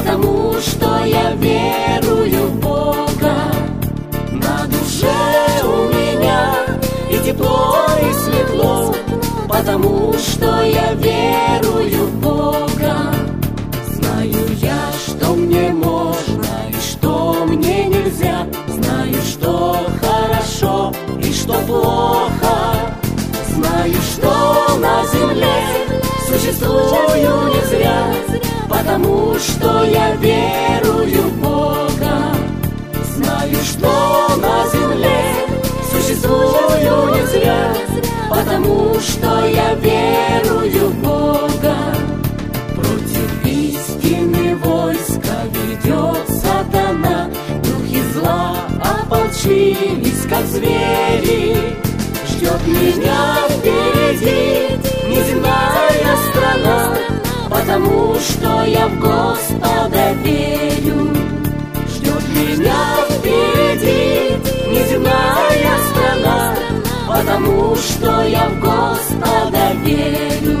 потому что я верую в Бога. На душе у меня и тепло, и светло, потому что я верую в Бога. Знаю я, что мне можно и что мне нельзя, знаю, что хорошо и что плохо. Знаю, что на земле существую не зря, потому что я верую в Бога. Знаю, что на земле существую не зря, потому что я верую в Бога. Против истины войска ведет сатана, духи зла ополчились, как звери. Ждет меня впереди неземная страна, потому что я в Господа верю. Ждет меня впереди неземная страна, потому что я в Господа верю.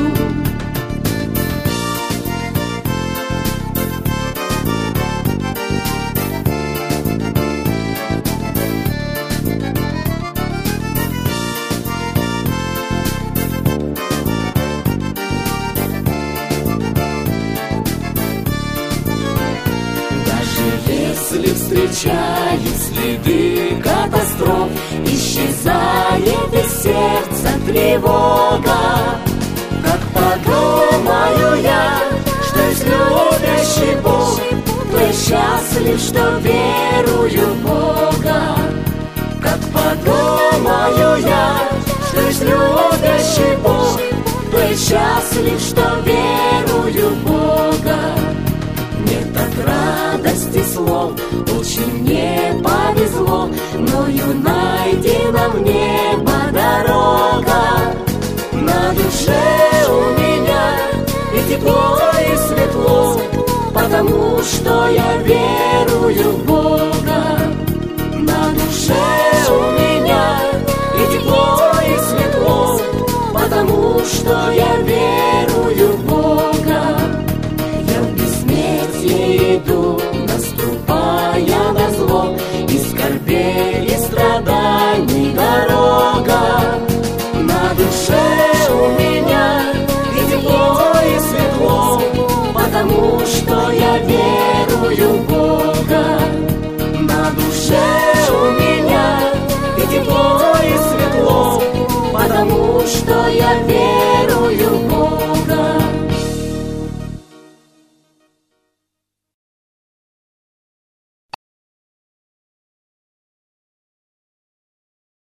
Если встречаю следы катастроф, исчезает из сердца тревога. Как подумаю я, что есть любящий Бог, то я счастлив, что верую в Бога. Как подумаю я, что есть любящий Бог, то я счастлив, что верую в Бога. Мне так радости слов, очень мне повезло, мною найдена в небо дорога. На душе у меня и тепло, и светло, потому что я верую в Бога. На душе у меня и тепло, и светло, потому что я верую в Бога. Иду, наступая на зло, и скорбей, и страданий дорога. На душе у меня и тепло, и светло, потому что я верую в Бога.